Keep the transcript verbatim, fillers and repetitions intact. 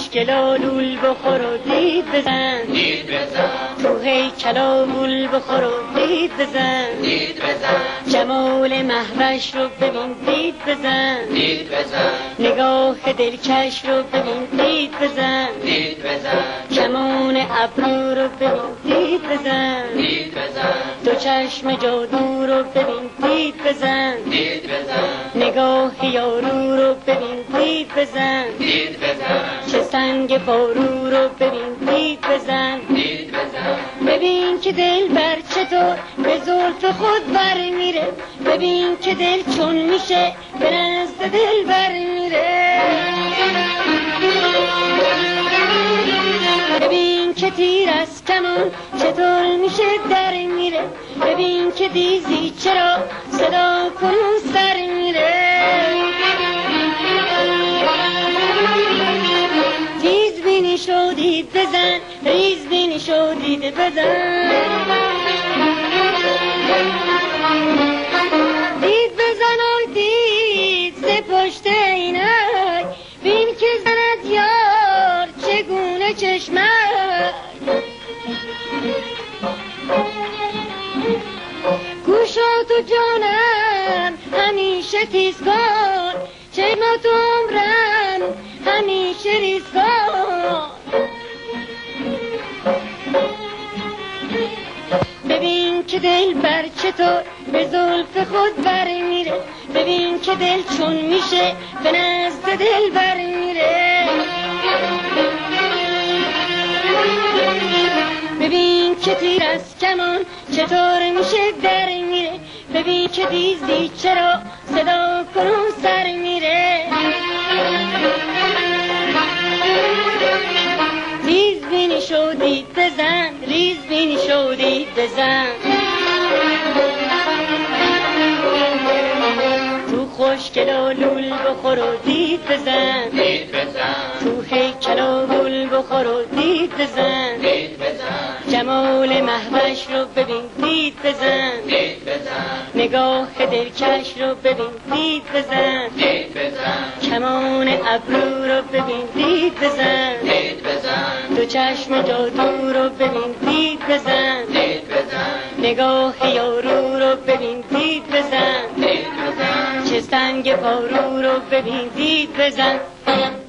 خوشگل و لول بخور و دید بزن، دید بزن. تو هیکل و گل بخور و دید بزن، دید بزن. جمال مهوش رو ببین دید بزن، دید بزن. نگاه دلکش رو ببین دید بزن، دید بزن. کمان ابرو رو ببین دید بزن، دید بزن. دو چشم جادو رو ببین دید بزن، دید بزن. نگاه یارو رو ببین دید بزن، دید بزن. چه سنگ بارو رو ببین دید بزن، دید بزن. ببین که دل بر چطور به زلف خود بر میره، ببین که دل چون میشه به نزد دل بر میره، ببین که تیر از کمان چطور میشه در میره، ببین که دیزی چرا صدا کنون سر میره، تیز بینی شدید بزن، ریز بینی شدید بزن، دید بزن و دید ز پشت عینک، بین که زند یار چگونه چشمک، گوشات و جانم همیشه تیز کن، چشمات و عمرم همیشه ریز کن، ببین که دل بر چطور به زلف خود بر میره، ببین که دل چون میشه به نزد دل بر میره، ببین که تیر از کمان چطور میشه در میره، ببین که دیزی چرا صدا کنون سر میره، تیز بینی شدید بزن، ریز بینی شدید بزن، تو خوشگل و لول بخور و دید بزن، دید بزن. تو هیکل و گل بخور و دید بزن، دید بزن. جمال مهوش رو ببین دید بزن، دید بزن. نگاه دلکش رو ببین دید بزن، دید بزن. کمان ابرو رو ببین دید بزن، دید بزن. دو چشم جادو رو ببین دید بزن، دید بزن. نگاه یارو رو ببین دید بزن، دید بزن. چه سنگ بارو رو ببین دید بزن.